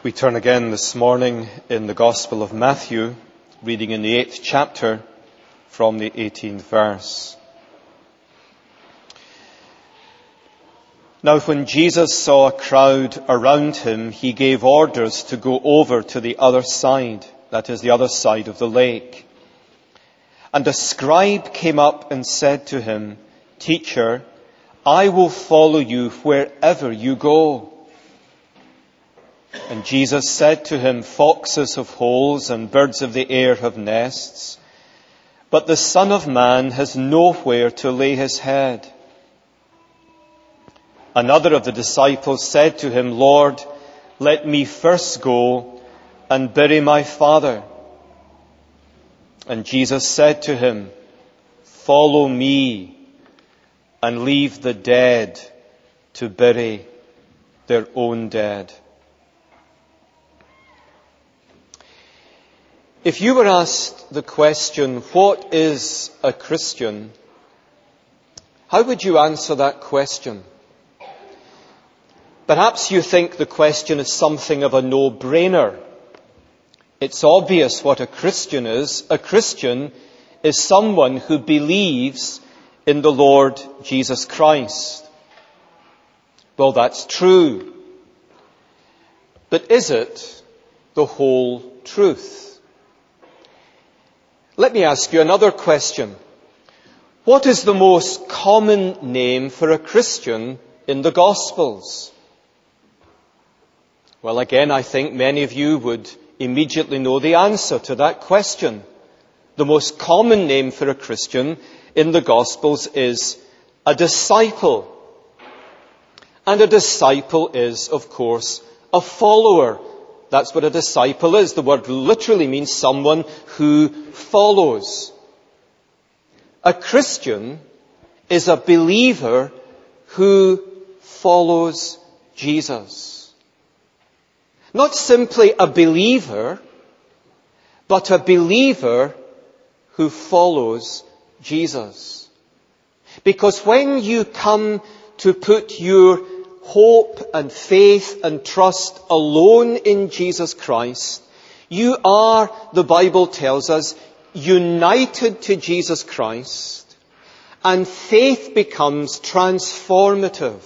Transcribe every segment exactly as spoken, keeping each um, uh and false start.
We turn again this morning in the Gospel of Matthew, reading in the eighth chapter from the eighteenth verse. Now when Jesus saw a crowd around him, he gave orders to go over to the other side, that is, the other side of the lake. And a scribe came up and said to him, "Teacher, I will follow you wherever you go." And Jesus said to him, "Foxes have holes and birds of the air have nests, but the Son of Man has nowhere to lay his head." Another of the disciples said to him, "Lord, let me first go and bury my father." And Jesus said to him, "Follow me and leave the dead to bury their own dead." If you were asked the question, what is a Christian? How would you answer that question? Perhaps you think the question is something of a no-brainer. It's obvious what a Christian is. A Christian is someone who believes in the Lord Jesus Christ. Well, that's true. But is it the whole truth? Let me ask you another question. What is the most common name for a Christian in the Gospels? Well, again, I think many of you would immediately know the answer to that question. The most common name for a Christian in the Gospels is a disciple. And a disciple is, of course, a follower. That's what a disciple is. The word literally means someone who follows. A Christian is a believer who follows Jesus. Not simply a believer, but a believer who follows Jesus. Because when you come to put your hope and faith and trust alone in Jesus Christ, you are, the Bible tells us, united to Jesus Christ, and faith becomes transformative.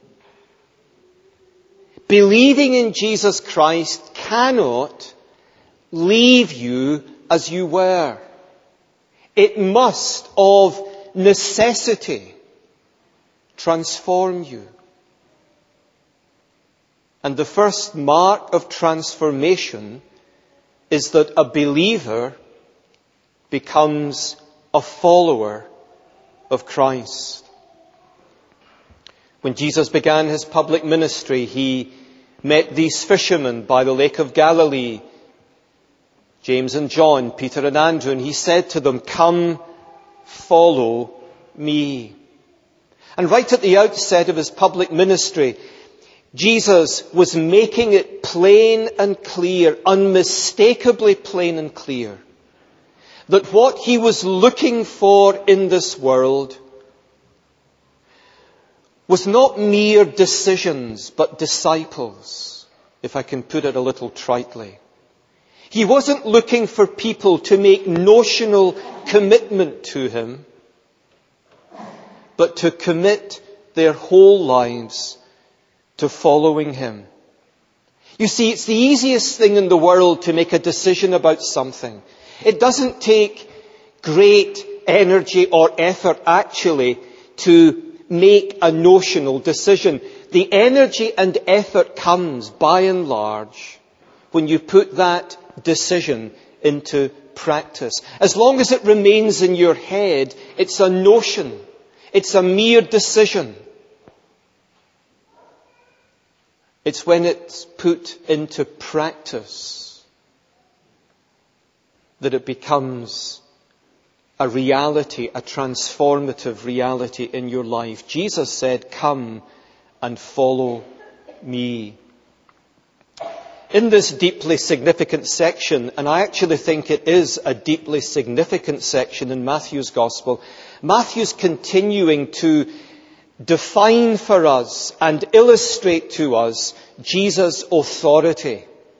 Believing in Jesus Christ cannot leave you as you were. It must, of necessity, transform you. And the first mark of transformation is that a believer becomes a follower of Christ. When Jesus began his public ministry, he met these fishermen by the Lake of Galilee, James and John, Peter and Andrew, and he said to them, "Come, follow me." And right at the outset of his public ministry, Jesus was making it plain and clear, unmistakably plain and clear, that what he was looking for in this world was not mere decisions, but disciples, if I can put it a little tritely. He wasn't looking for people to make notional commitment to him, but to commit their whole lives to following him. You see, it's the easiest thing in the world to make a decision about something. It doesn't take great energy or effort actually to make a notional decision. The energy and effort comes by and large when you put that decision into practice. As long as it remains in your head, it's a notion. It's a mere decision. It's when it's put into practice that it becomes a reality, a transformative reality in your life. Jesus said, "Come and follow me." In this deeply significant section, and I actually think it is a deeply significant section in Matthew's Gospel, Matthew's continuing to define for us and illustrate to us Jesus' authority.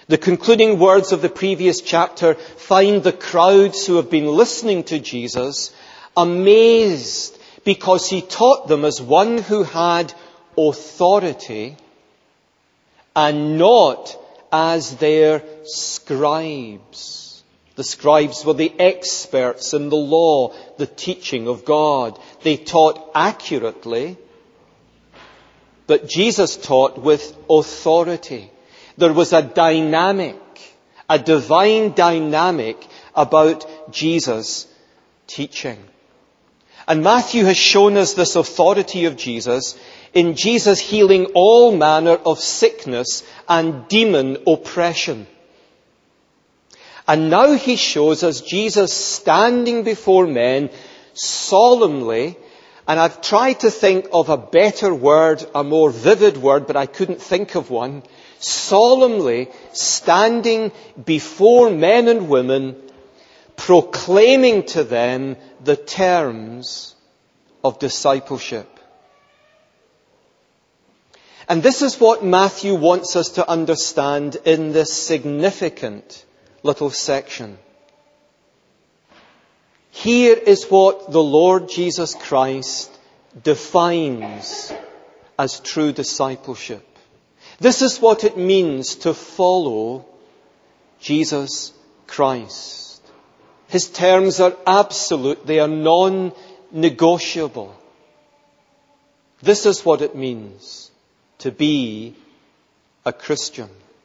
The concluding words of the previous chapter find the crowds who have been listening to Jesus amazed because he taught them as one who had authority and not as their scribes. The scribes were the experts in the law, the teaching of God. They taught accurately, but Jesus taught with authority. There was a dynamic, a divine dynamic about Jesus' teaching. And Matthew has shown us this authority of Jesus in Jesus healing all manner of sickness and demon oppression. And now he shows us Jesus standing before men solemnly, and I've tried to think of a better word, a more vivid word, but I couldn't think of one, solemnly standing before men and women, proclaiming to them the terms of discipleship. And this is what Matthew wants us to understand in this significant little section. Here is what the Lord Jesus Christ defines as true discipleship. This is what it means to follow Jesus Christ. His terms are absolute. They are non-negotiable. This is what it means to be a Christian.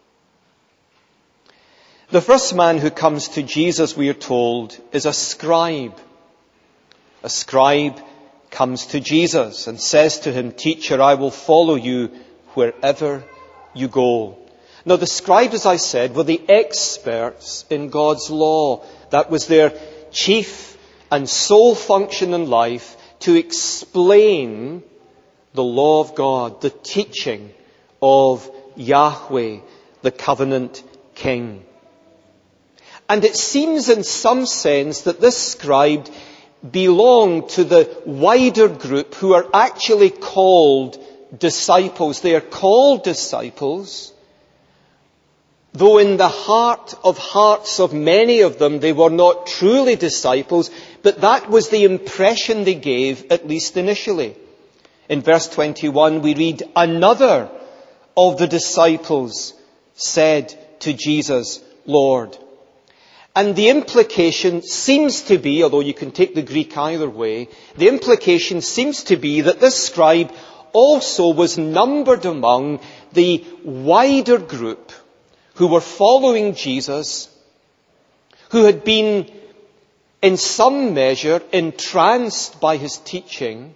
The first man who comes to Jesus, we are told, is a scribe. A scribe comes to Jesus and says to him, "Teacher, I will follow you wherever you go." Now, the scribes, as I said, were the experts in God's law. That was their chief and sole function in life, to explain the law of God, the teaching of Yahweh, the covenant king. And it seems in some sense that this scribe belonged to the wider group who are actually called disciples. They are called disciples, though in the heart of hearts of many of them they were not truly disciples, but that was the impression they gave, at least initially. In verse twenty-one we read, "Another of the disciples said to Jesus, 'Lord.'" And the implication seems to be, although you can take the Greek either way, the implication seems to be that this scribe also was numbered among the wider group who were following Jesus, who had been in some measure entranced by his teaching,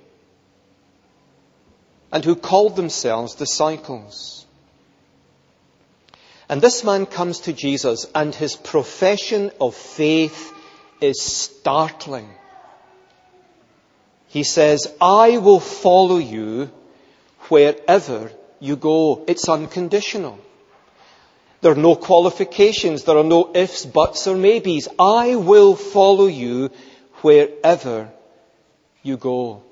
and who called themselves disciples. And this man comes to Jesus, and his profession of faith is startling. He says, "I will follow you wherever you go." It's unconditional. There are no qualifications. There are no ifs, buts, or maybes. I will follow you wherever you go.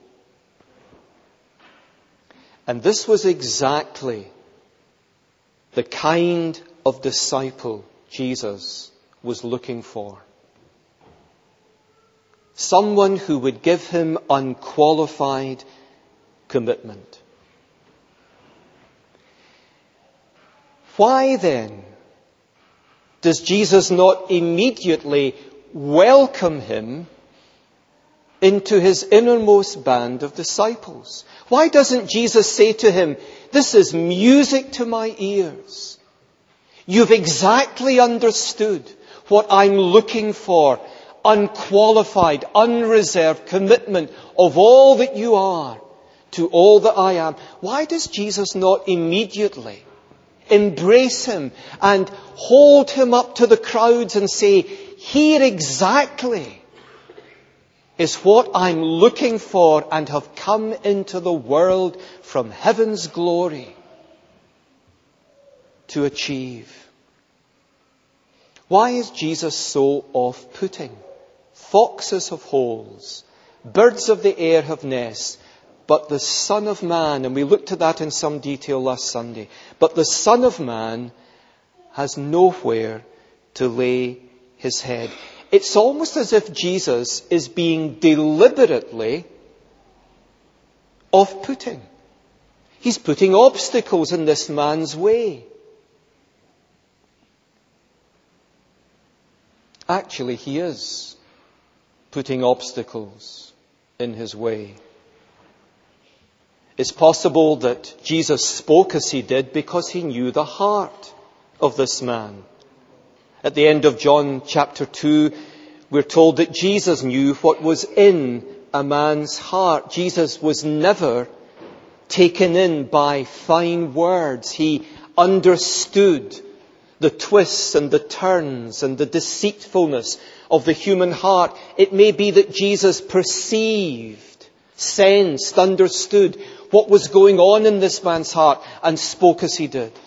And this was exactly the kind of disciple Jesus was looking for. Someone who would give him unqualified commitment. Why then does Jesus not immediately welcome him into his innermost band of disciples? Why doesn't Jesus say to him, "This is music to my ears. You've exactly understood what I'm looking for. Unqualified, unreserved commitment of all that you are to all that I am." Why does Jesus not immediately embrace him and hold him up to the crowds and say, "Here exactly is what I'm looking for and have come into the world from heaven's glory to achieve"? Why is Jesus so off-putting? Foxes have holes, birds of the air have nests, but the Son of Man, and we looked at that in some detail last Sunday, but the Son of Man has nowhere to lay his head. It's almost as if Jesus is being deliberately off-putting. He's putting obstacles in this man's way. Actually, he is putting obstacles in his way. It's possible that Jesus spoke as he did because he knew the heart of this man. At the end of John chapter two, we're told that Jesus knew what was in a man's heart. Jesus was never taken in by fine words. He understood the twists and the turns and the deceitfulness of the human heart. It may be that Jesus perceived, sensed, understood what was going on in this man's heart and spoke as he did.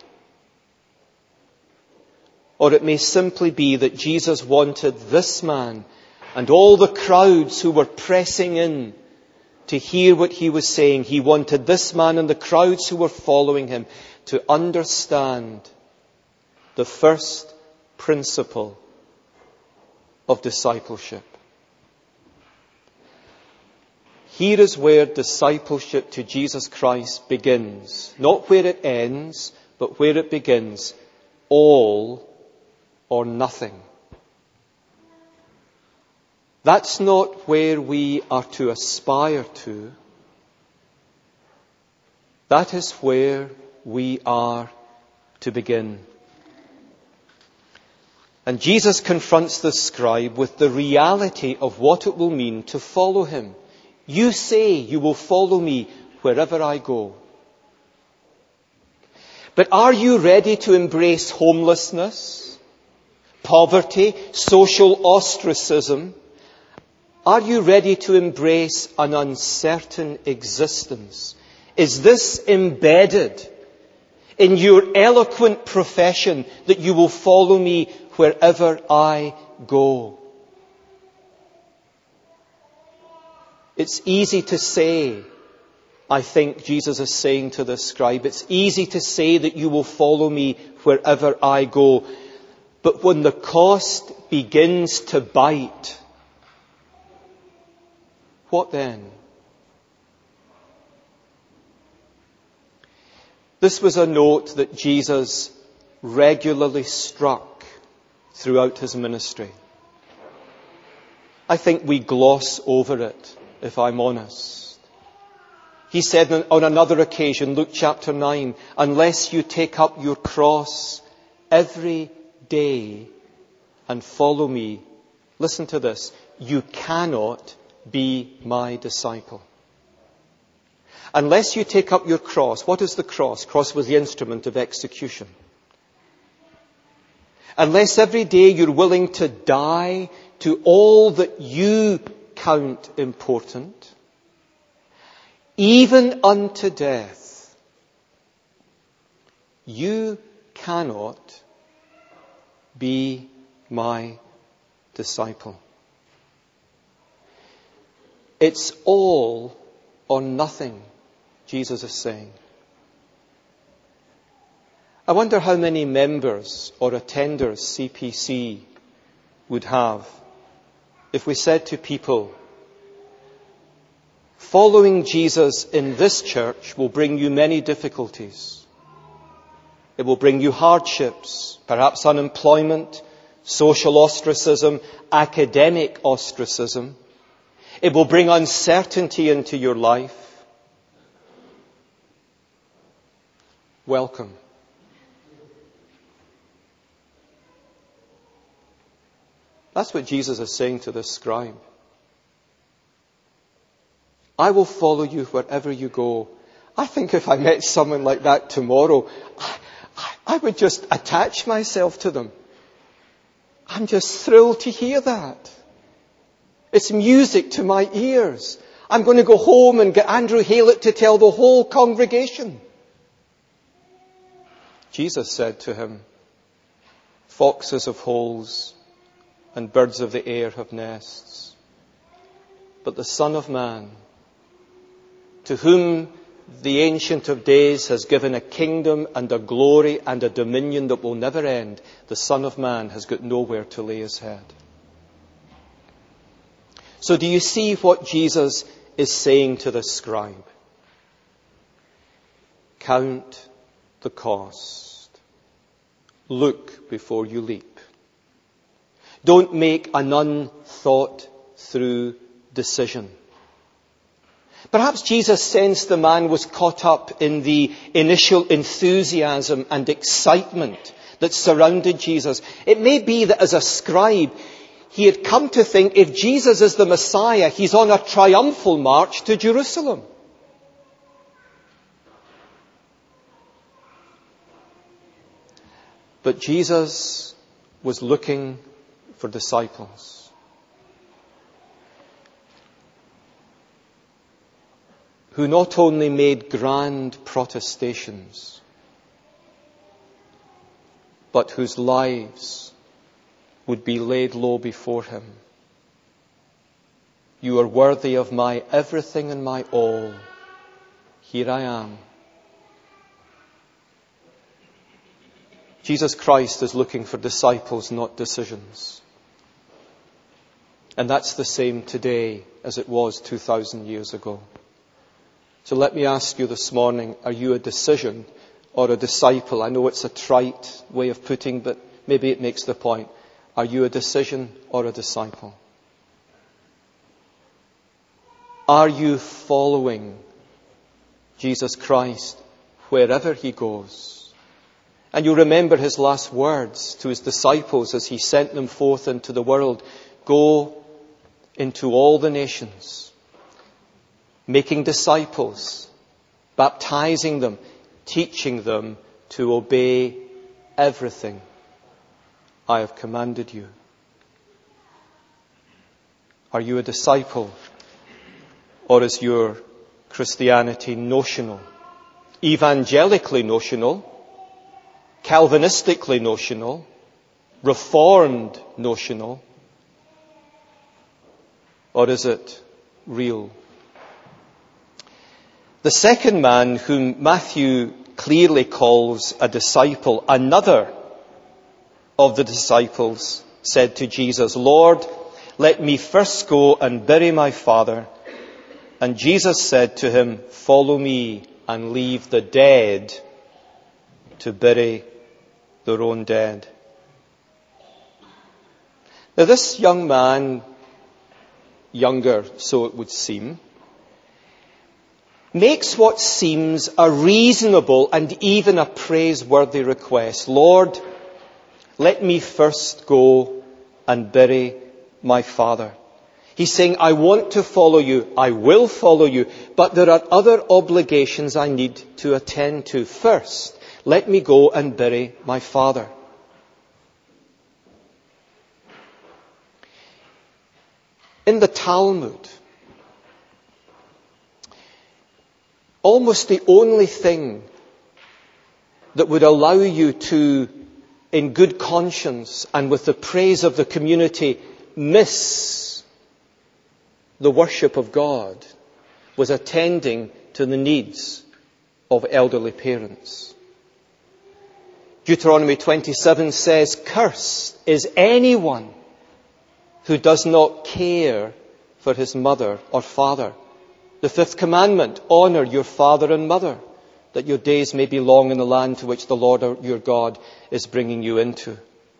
Or it may simply be that Jesus wanted this man and all the crowds who were pressing in to hear what he was saying. He wanted this man and the crowds who were following him to understand the first principle of discipleship. Here is where discipleship to Jesus Christ begins. Not where it ends, but where it begins. All or nothing. That's not where we are to aspire to. That is where we are to begin. And Jesus confronts the scribe with the reality of what it will mean to follow him. You say you will follow me wherever I go. But are you ready to embrace homelessness, poverty, social ostracism? Are you ready to embrace an uncertain existence? Is this embedded in your eloquent profession that you will follow me wherever I go? It's easy to say, I think Jesus is saying to the scribe, it's easy to say that you will follow me wherever I go. But when the cost begins to bite, what then? This was a note that Jesus regularly struck throughout his ministry. I think we gloss over it, if I'm honest. He said on another occasion, Luke chapter nine, unless you take up your cross every day and follow me, listen to this, you cannot be my disciple. Unless you take up your cross. What is the cross? Cross was the instrument of execution. Unless every day you're willing to die to all that you count important, even unto death, you cannot be my disciple. It's all or nothing, Jesus is saying. I wonder how many members or attenders C P C would have if we said to people, following Jesus in this church will bring you many difficulties. It will bring you hardships, perhaps unemployment, social ostracism, academic ostracism. It will bring uncertainty into your life. Welcome. That's what Jesus is saying to this scribe. I will follow you wherever you go. I think if I met someone like that tomorrow, I, I, I would just attach myself to them. I'm just thrilled to hear that. It's music to my ears. I'm going to go home and get Andrew Haylett to tell the whole congregation. Jesus said to him, foxes have holes and birds of the air have nests. But the Son of Man, to whom the Ancient of Days has given a kingdom and a glory and a dominion that will never end. The Son of Man has got nowhere to lay his head. So do you see what Jesus is saying to the scribe? Count the cost. Look before you leap. Don't make an unthought through decision. Perhaps Jesus sensed the man was caught up in the initial enthusiasm and excitement that surrounded Jesus. It may be that as a scribe, he had come to think if Jesus is the Messiah, he's on a triumphal march to Jerusalem. But Jesus was looking for disciples. Who not only made grand protestations, but whose lives would be laid low before him. You are worthy of my everything and my all. Here I am. Jesus Christ is looking for disciples, not decisions. And that's the same today as it was two thousand years ago. So let me ask you this morning, are you a decision or a disciple? I know it's a trite way of putting, but maybe it makes the point. Are you a decision or a disciple? Are you following Jesus Christ wherever he goes? And you remember his last words to his disciples as he sent them forth into the world. Go into all the nations, making disciples, baptizing them, teaching them to obey everything I have commanded you. Are you a disciple, or is your Christianity notional, evangelically notional, Calvinistically notional, Reformed notional, or is it real? The second man whom Matthew clearly calls a disciple, another of the disciples said to Jesus, Lord, let me first go and bury my father. And Jesus said to him, follow me and leave the dead to bury their own dead. Now this young man, younger so it would seem, makes what seems a reasonable and even a praiseworthy request. Lord, let me first go and bury my father. He's saying, I want to follow you, I will follow you, but there are other obligations I need to attend to. First, let me go and bury my father. In the Talmud, almost the only thing that would allow you to, in good conscience and with the praise of the community, miss the worship of God was attending to the needs of elderly parents. Deuteronomy twenty-seven says, cursed is anyone who does not care for his mother or father. The fifth commandment, honour your father and mother, that your days may be long in the land to which the Lord your God is bringing you into.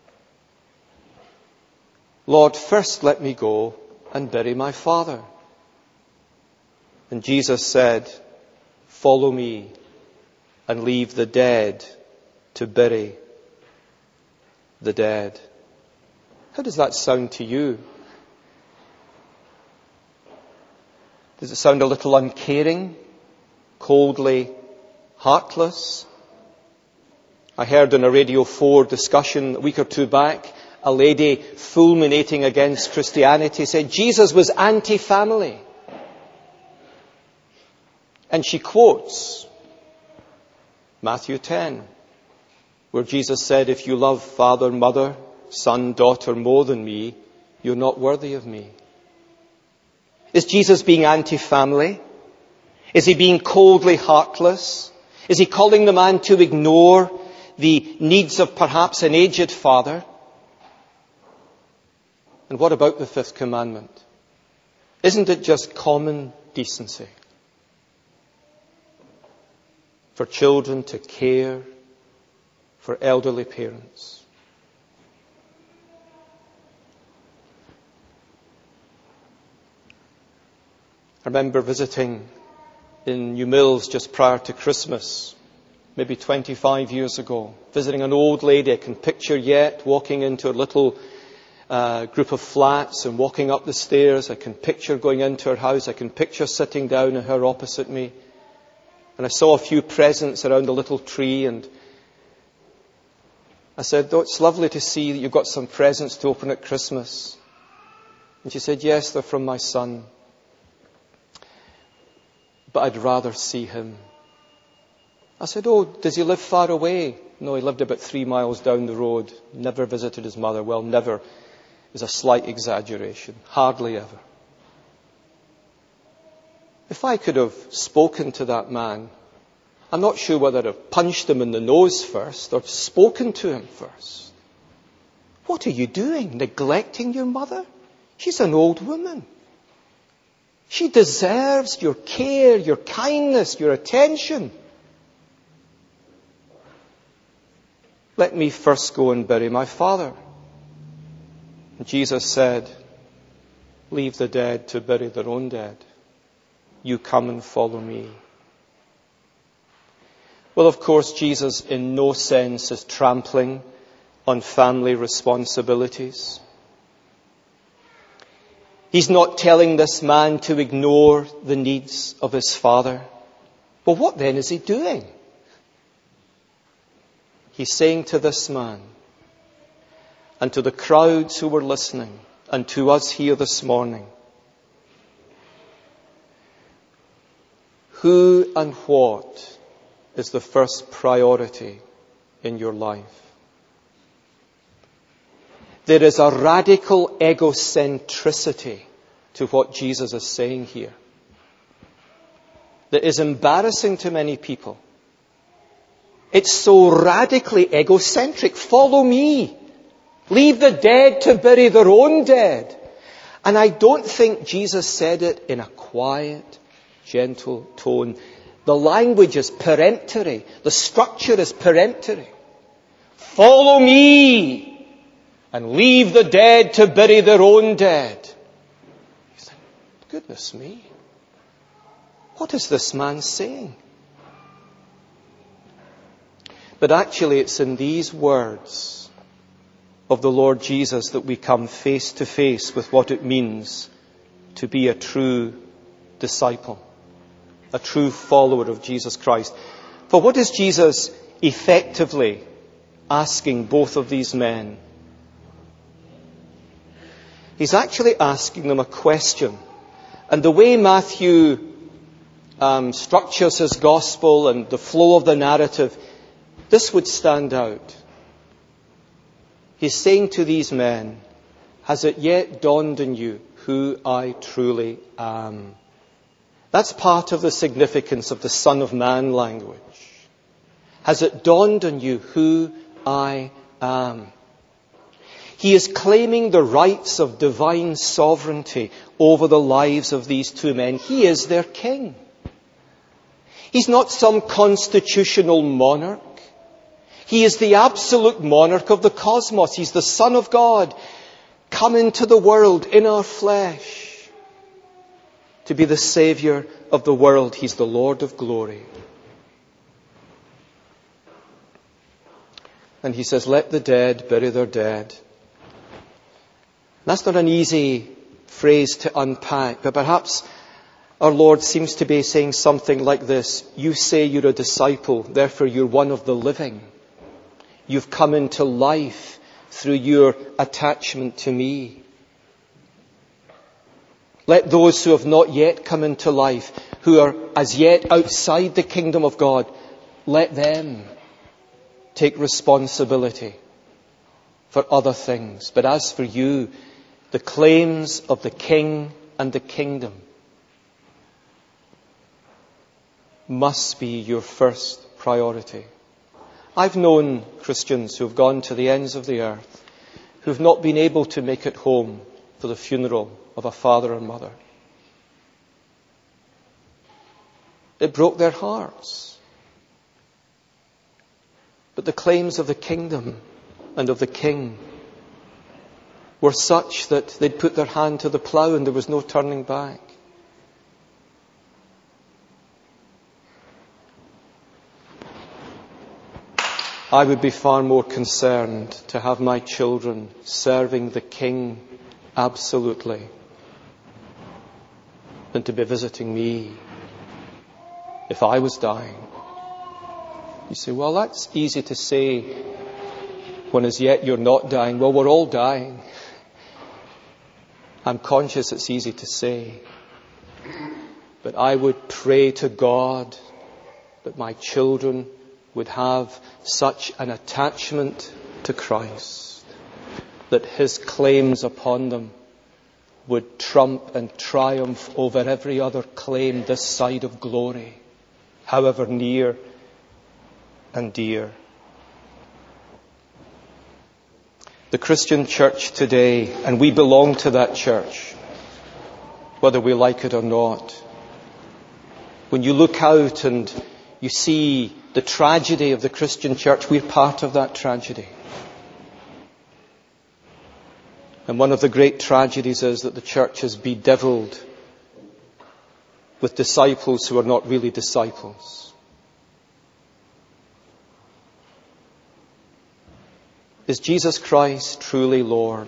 Lord, first let me go and bury my father. And Jesus said, follow me and leave the dead to bury the dead. How does that sound to you? Does it sound a little uncaring, coldly heartless? I heard on a Radio four discussion a week or two back, a lady fulminating against Christianity said Jesus was anti-family. And she quotes Matthew ten, where Jesus said, if you love father, mother, son, daughter more than me, you're not worthy of me. Is Jesus being anti-family? Is he being coldly heartless? Is he calling the man to ignore the needs of perhaps an aged father? And what about the fifth commandment? Isn't it just common decency for children to care for elderly parents? I remember visiting in New Mills just prior to Christmas, maybe twenty-five years ago, visiting an old lady I can picture yet, walking into a little uh, group of flats and walking up the stairs. I can picture going into her house. I can picture sitting down and her opposite me. And I saw a few presents around a little tree, and I said, "Oh, it's lovely to see that you've got some presents to open at Christmas." And she said, "Yes, they're from my son. But I'd rather see him." I said, "Oh, does he live far away?" "No, he lived about three miles down the road. Never visited his mother." Well, never is a slight exaggeration. Hardly ever. If I could have spoken to that man, I'm not sure whether I'd have punched him in the nose first or spoken to him first. "What are you doing? Neglecting your mother? She's an old woman. She deserves your care, your kindness, your attention. Let me first go and bury my father." And Jesus said, "Leave the dead to bury their own dead. You come and follow me." Well, of course, Jesus in no sense is trampling on family responsibilities. He's not telling this man to ignore the needs of his father. Well, what then is he doing? He's saying to this man, and to the crowds who were listening, and to us here this morning, who and what is the first priority in your life? There is a radical egocentricity to what Jesus is saying here that is embarrassing to many people. It's so radically egocentric. Follow me. Leave the dead to bury their own dead. And I don't think Jesus said it in a quiet, gentle tone. The language is peremptory. The structure is peremptory. Follow me and leave the dead to bury their own dead. You think, goodness me, what is this man saying? But actually it's in these words of the Lord Jesus that we come face to face with what it means to be a true disciple, a true follower of Jesus Christ. For what is Jesus effectively asking both of these men? He's actually asking them a question. And the way Matthew um, structures his gospel and the flow of the narrative, this would stand out. He's saying to these men, has it yet dawned on you who I truly am? That's part of the significance of the Son of Man language. Has it dawned on you who I am? He is claiming the rights of divine sovereignty over the lives of these two men. He is their king. He's not some constitutional monarch. He is the absolute monarch of the cosmos. He's the Son of God, come into the world in our flesh to be the Saviour of the world. He's the Lord of glory. And he says, let the dead bury their dead. That's not an easy phrase to unpack, but perhaps our Lord seems to be saying something like this. You say you're a disciple, therefore you're one of the living. You've come into life through your attachment to me. Let those who have not yet come into life, who are as yet outside the kingdom of God, let them take responsibility for other things. But as for you, the claims of the King and the kingdom, must be your first priority. I've known Christians who have gone to the ends of the earth who have not been able to make it home for the funeral of a father or mother. It broke their hearts. But the claims of the kingdom and of the king were such that they'd put their hand to the plough and there was no turning back. I would be far more concerned to have my children serving the King absolutely than to be visiting me if I was dying. You say, well, that's easy to say when as yet you're not dying. Well, we're all dying. I'm conscious it's easy to say. But I would pray to God that my children would have such an attachment to Christ that His claims upon them would trump and triumph over every other claim this side of glory, however near and dear. The Christian church today, and we belong to that church, whether we like it or not. When you look out and you see the tragedy of the Christian church, we're part of that tragedy. And one of the great tragedies is that the church is bedevilled with disciples who are not really disciples. Is Jesus Christ truly Lord?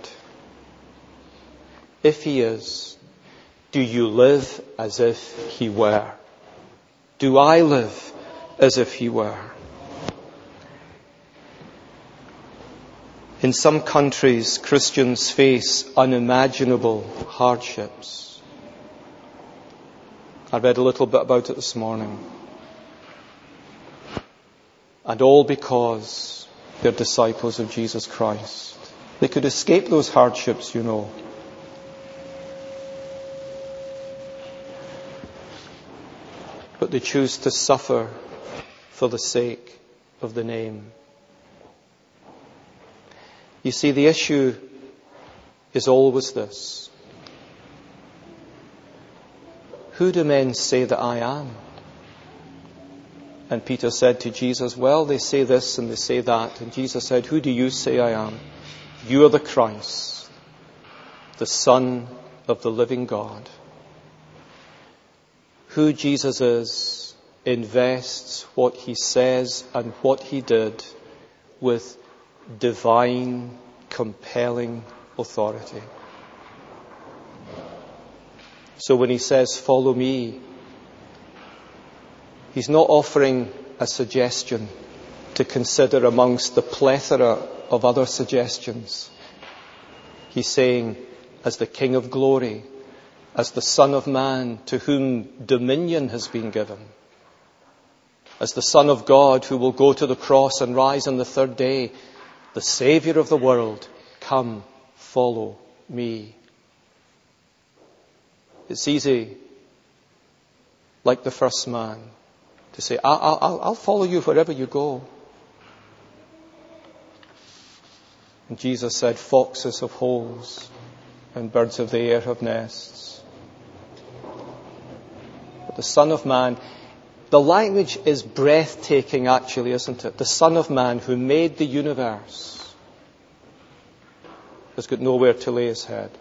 If He is, do you live as if He were? Do I live as if He were? In some countries, Christians face unimaginable hardships. I read a little bit about it this morning. And all because they're disciples of Jesus Christ. They could escape those hardships, you know. But they choose to suffer for the sake of the name. You see, the issue is always this. Who do men say that I am? And Peter said to Jesus, well, they say this and they say that. And Jesus said, who do you say I am? You are the Christ, the Son of the living God. Who Jesus is invests what He says and what He did with divine, compelling authority. So when He says, follow me, He's not offering a suggestion to consider amongst the plethora of other suggestions. He's saying, as the King of glory, as the Son of Man to whom dominion has been given, as the Son of God who will go to the cross and rise on the third day, the Saviour of the world, come, follow me. It's easy, like the first man, to say, I'll, I'll, I'll follow you wherever you go. And Jesus said, foxes have holes and birds of the air have nests. But the Son of Man, the language is breathtaking actually, isn't it? The Son of Man who made the universe has got nowhere to lay His head.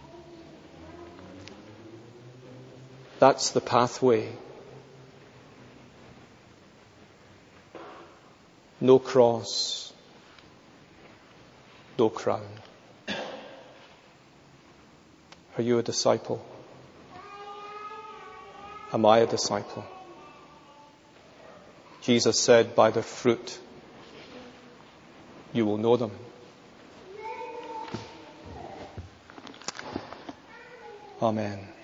That's the pathway. No cross, no crown. Are you a disciple? Am I a disciple? Jesus said, by their fruit you will know them. Amen.